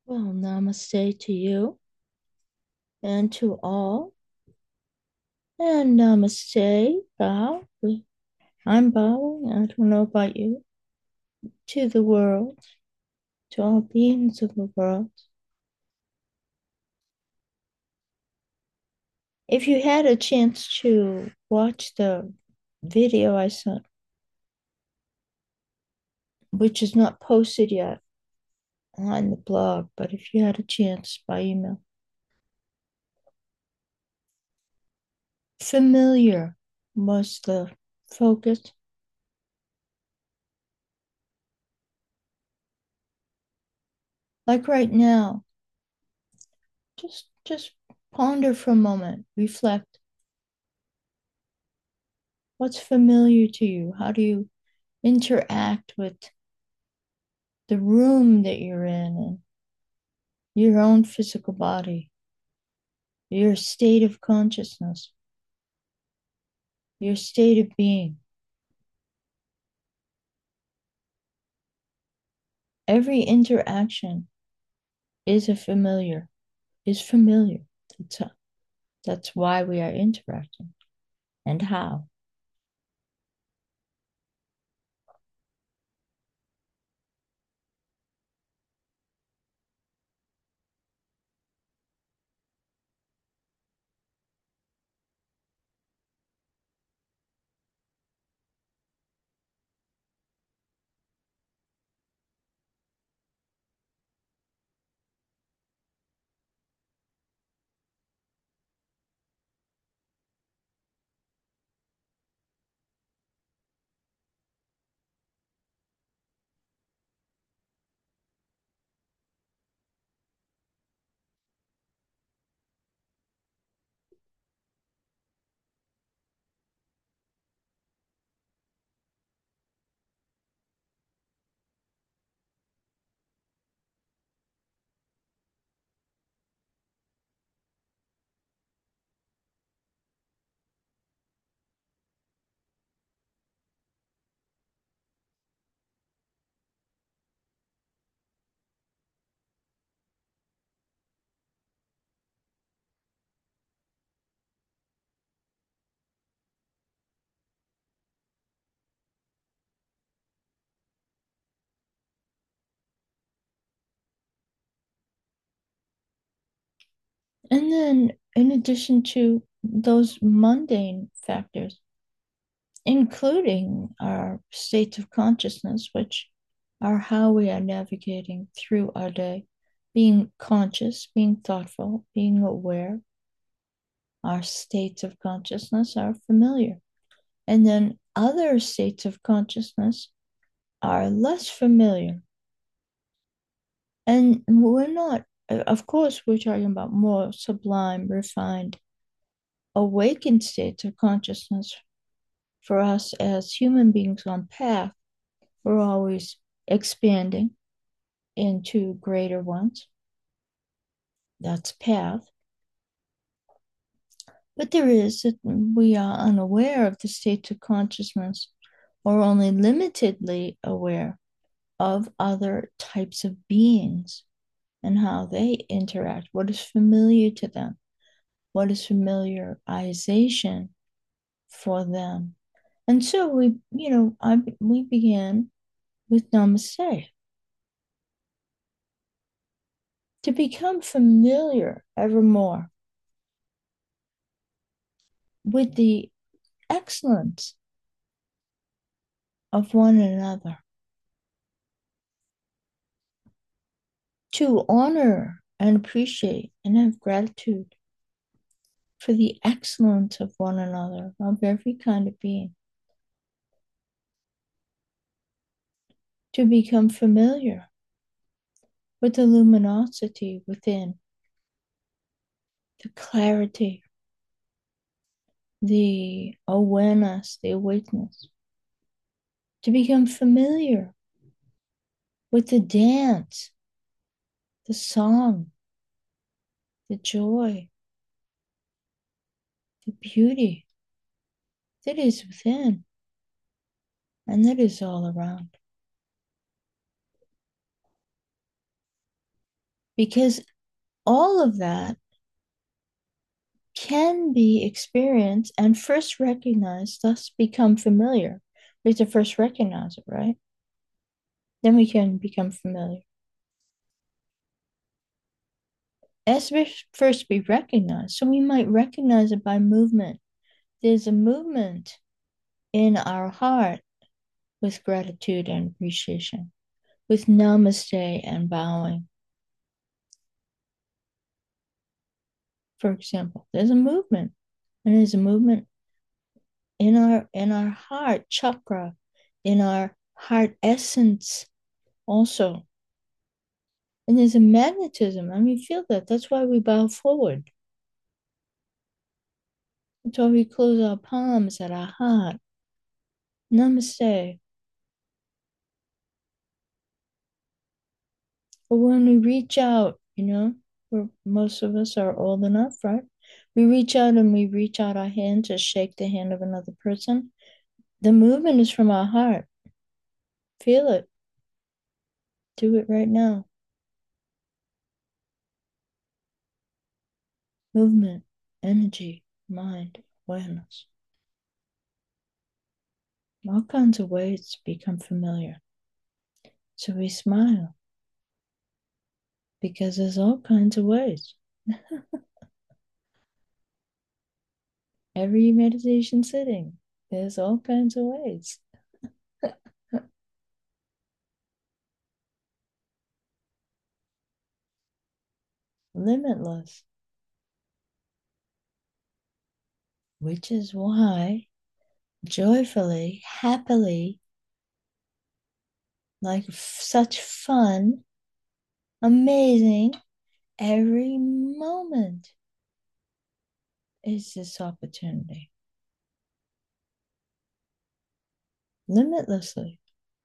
Well, namaste to you and to all. And namaste, bow. I'm bowing, I don't know about you, to the world, to all beings of the world. If you had a chance to watch the video I sent, which is not posted yet on the blog, but if you had a chance by email, familiar was the focus. Like right now, just ponder for a moment, reflect. What's familiar to you? How do you interact with the room that you're in and your own physical body, your state of consciousness, your state of being? Every interaction is is familiar. That's, a, that's why we are interacting and how. And then, in addition to those mundane factors, including our states of consciousness, which are how we are navigating through our day, being conscious, being thoughtful, being aware. Our states of consciousness are familiar. And then other states of consciousness are less familiar. And we're not, of course, we're talking about more sublime, refined, awakened states of consciousness. For us as human beings on path, we're always expanding into greater ones. That's path. But there is that we are unaware of the states of consciousness or only limitedly aware of other types of beings and how they interact, what is familiar to them, what is familiarization for them. And so we began with namaste to become familiar ever more with the excellence of one another, to honor and appreciate and have gratitude for the excellence of one another, of every kind of being, to become familiar with the luminosity within, the clarity, the awareness, the awakeness, to become familiar with the dance, the song, the joy, the beauty that is within and that is all around. because all of that can be experienced and first recognized, thus become familiar. We have to first recognize it, right? Then we can become familiar. As we first be recognized, so we might recognize it by movement. There's a movement in our heart with gratitude and appreciation, with namaste and bowing. For example, there's a movement, and there's a movement in our heart chakra, in our heart essence also. And there's a magnetism. I mean, feel that. That's why we bow forward. That's why we close our palms at our heart. Namaste. But when we reach out, where most of us are old enough, right? We reach out and we reach out our hand to shake the hand of another person. The movement is from our heart. Feel it. Do it right now. Movement, energy, mind, awareness. All kinds of ways to become familiar. So we smile because there's all kinds of ways. Every meditation sitting, there's all kinds of ways. Limitless, which is why joyfully, happily, like such fun, amazing, every moment is this opportunity. Limitlessly.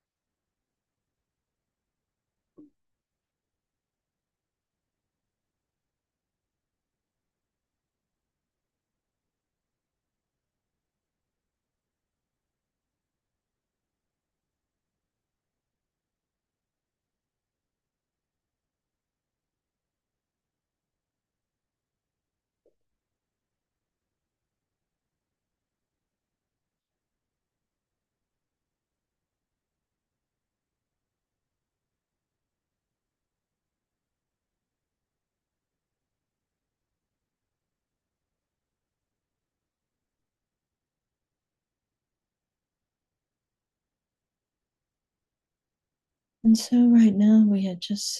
And so right now we are just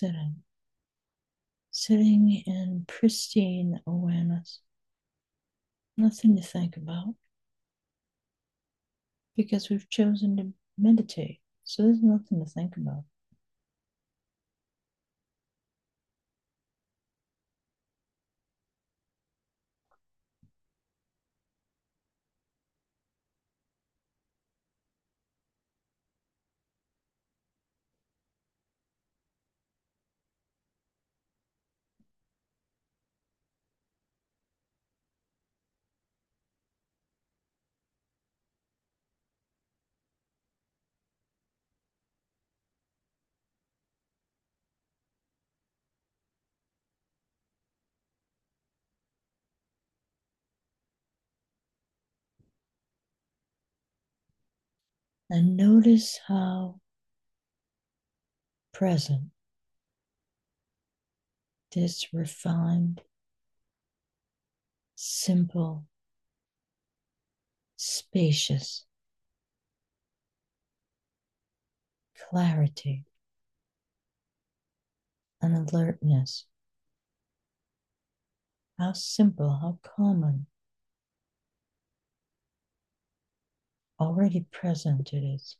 sitting in pristine awareness. Nothing to think about because we've chosen to meditate. So there's nothing to think about. And notice how present this refined, simple, spacious clarity and alertness. How simple, how common, already present it is.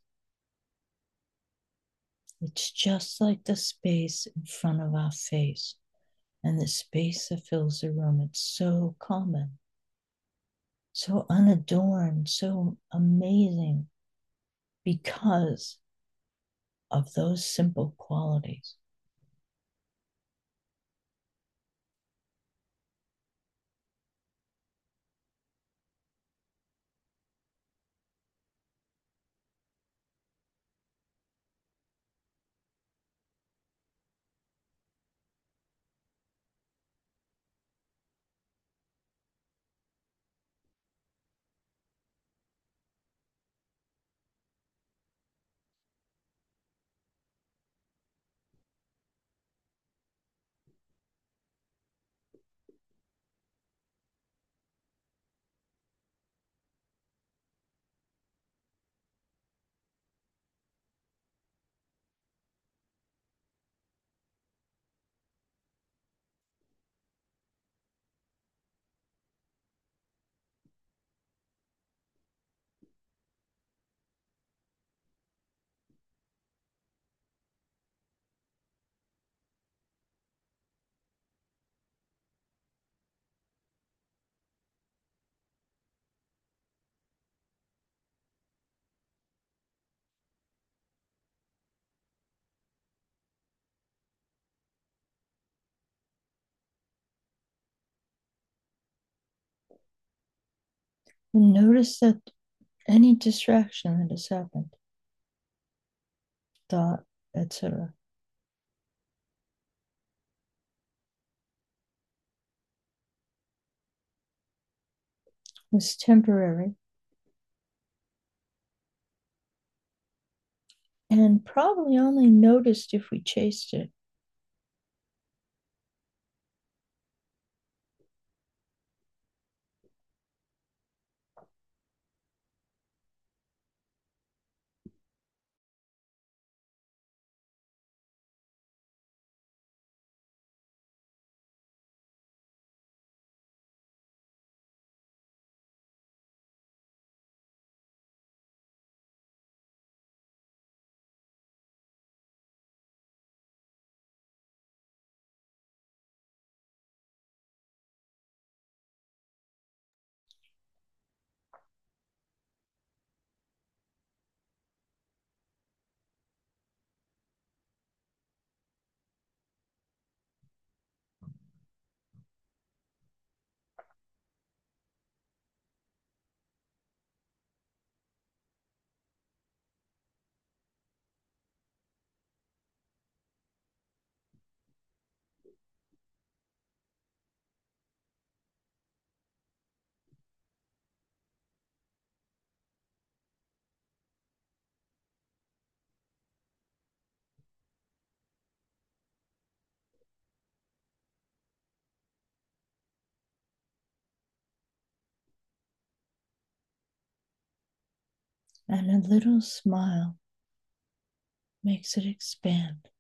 It's just like the space in front of our face and the space that fills the room. It's so common, so unadorned, so amazing because of those simple qualities. And notice that any distraction that has happened, thought, etc., was temporary and probably only noticed if we chased it. And a little smile makes it expand.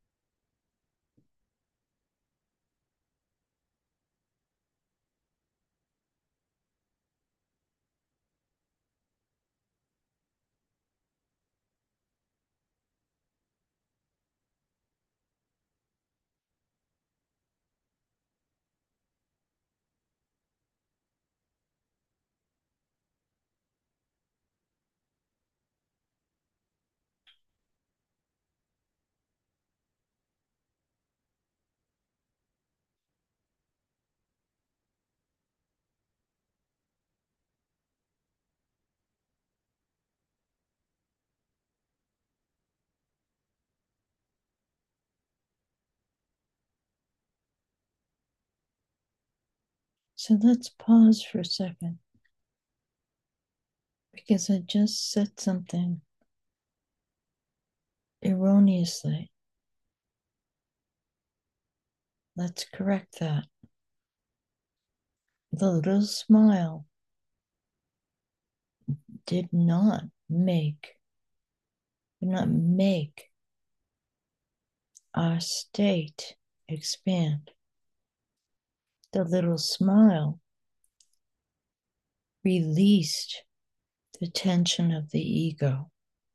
So let's pause for a second because I just said something erroneously. Let's correct that. The little smile did not make our state expand. The little smile released the tension of the ego,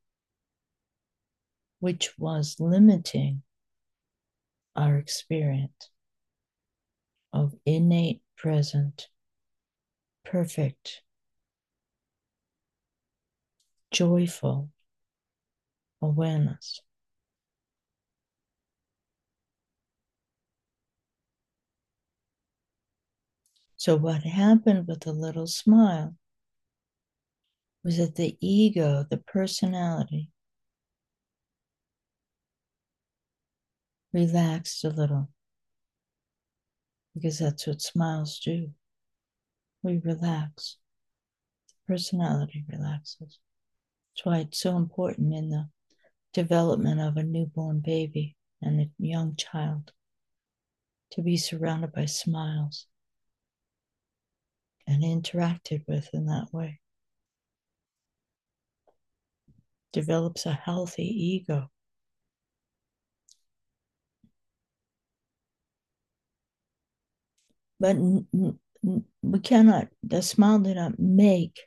which was limiting our experience of innate, present, perfect, joyful awareness. So, what happened with the little smile was that the ego, the personality, relaxed a little because that's what smiles do. We relax, the personality relaxes. That's why it's so important in the development of a newborn baby and a young child to be surrounded by smiles and interacted with in that way. Develops a healthy ego. But we cannot, the smile did not make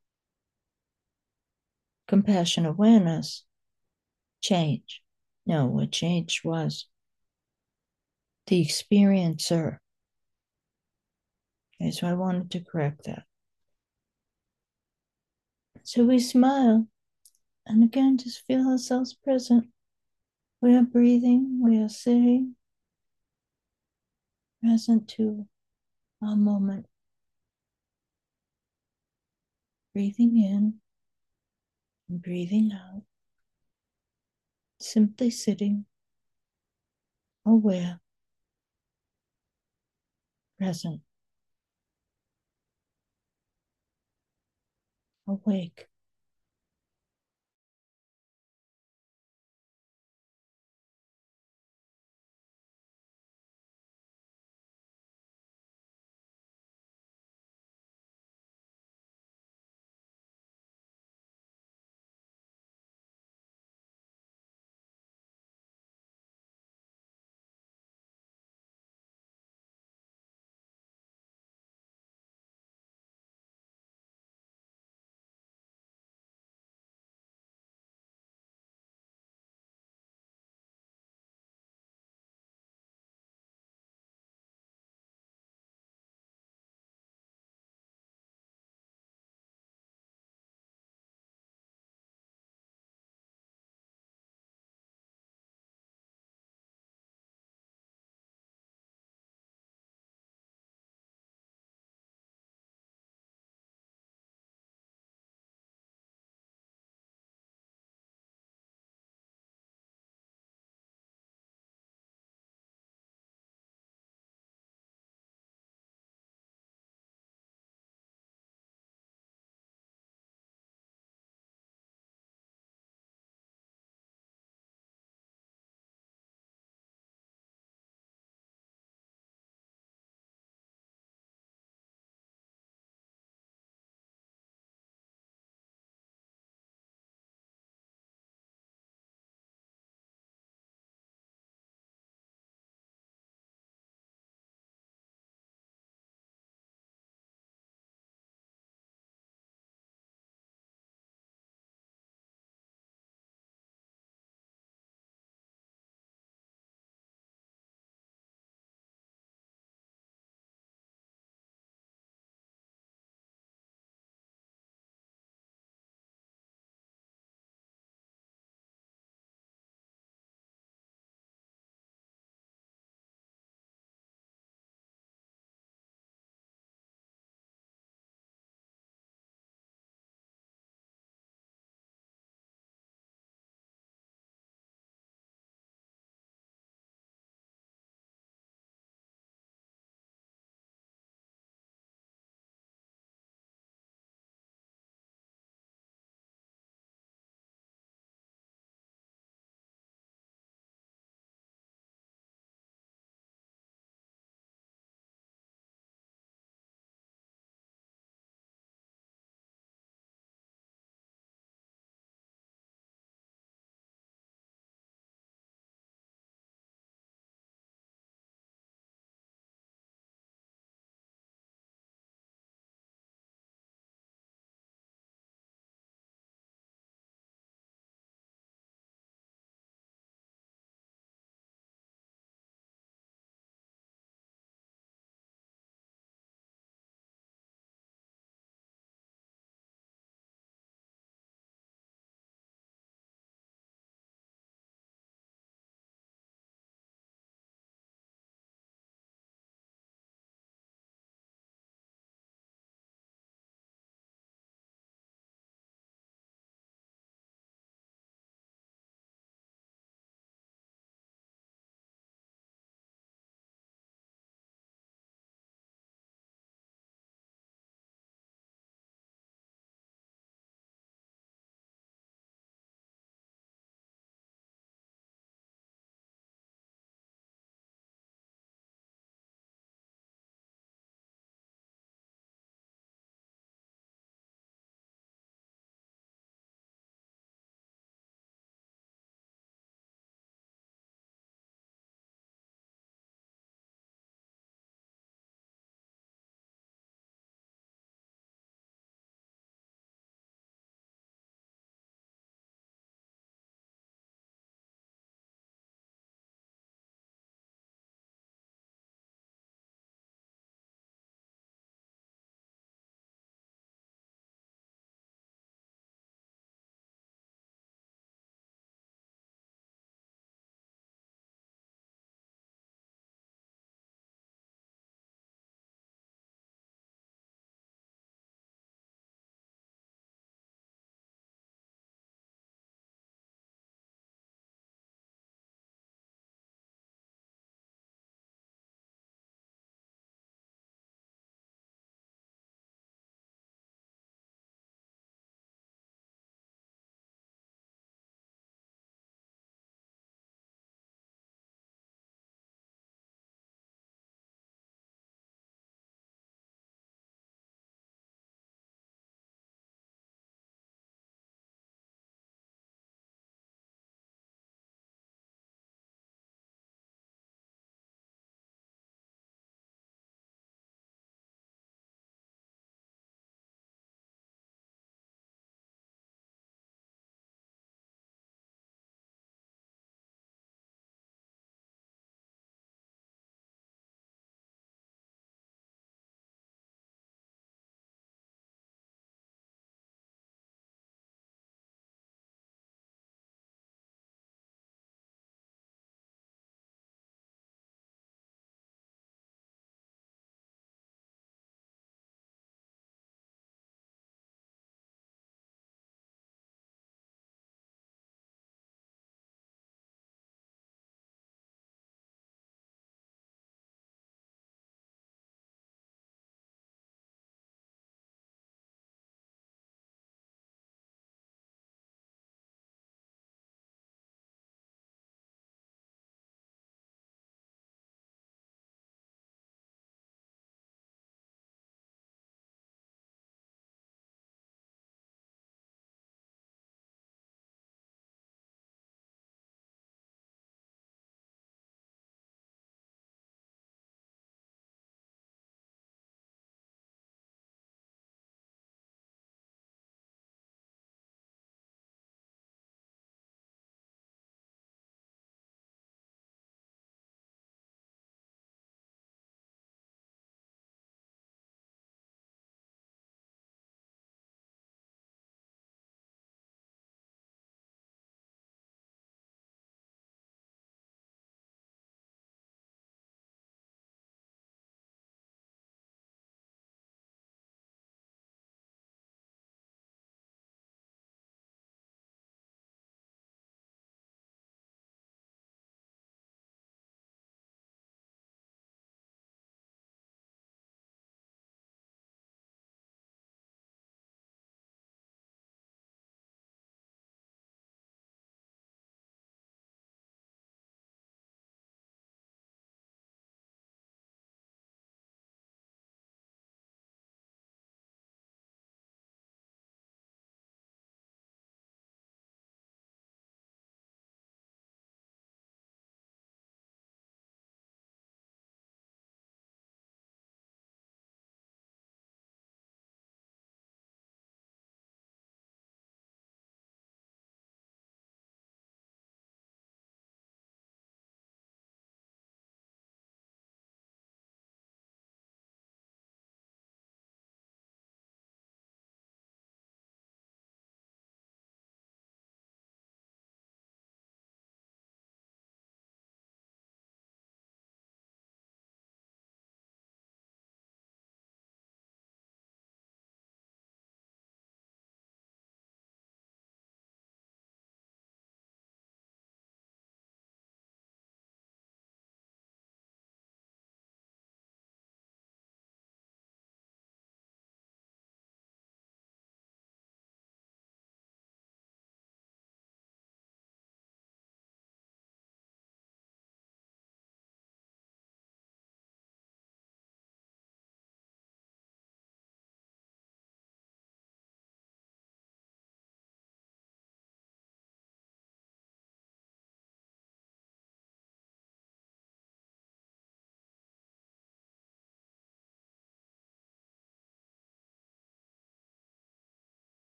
compassion awareness change. No, what changed was the experiencer. Okay, so I wanted to correct that. So we smile and again just feel ourselves present. We are breathing, we are sitting, present to our moment. breathing in and breathing out, simply sitting, aware, present, awake.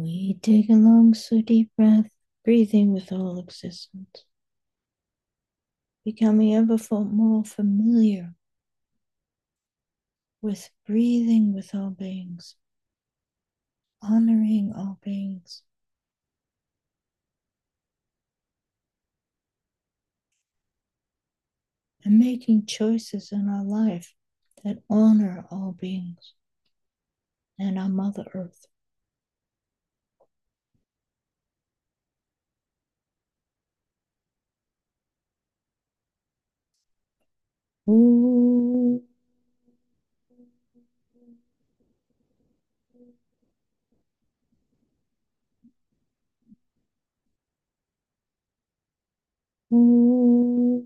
We take a long, slow, deep breath, breathing with all existence, becoming ever more familiar with breathing with all beings, honoring all beings, and making choices in our life that honor all beings and our Mother Earth. Ooh. Ooh.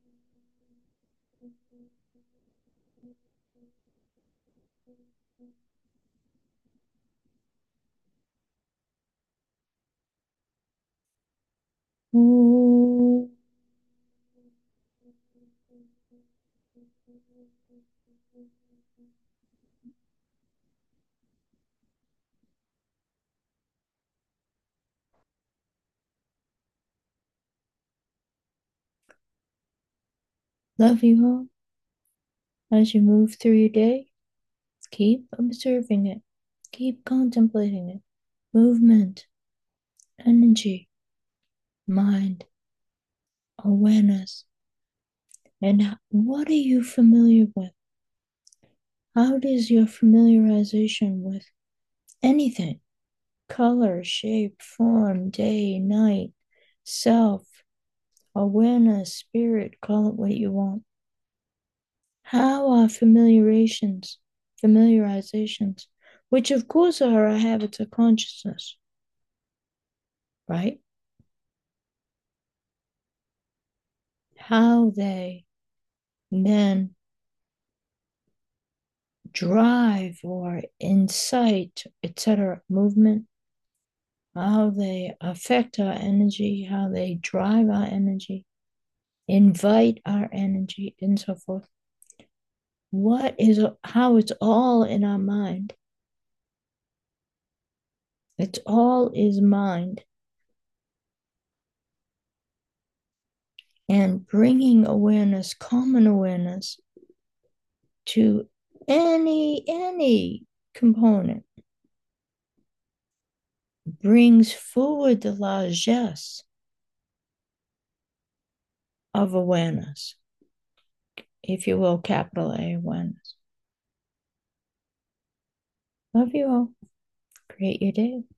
Ooh. Love you all. As you move through your day, keep observing it, keep contemplating it. Movement, energy, mind, awareness. And what are you familiar with? How does your familiarization with anything, color, shape, form, day, night, self, awareness, spirit, call it what you want? How are familiarizations, which of course are our habits of consciousness, right? How they then drive or incite, etc., movement, how they affect our energy, how they drive our energy, invite our energy, and so forth. How it's all in our mind. It's all is mind. And bringing awareness, common awareness, to any component brings forward the largesse of awareness, if you will, capital A awareness. Love you all. Create your day.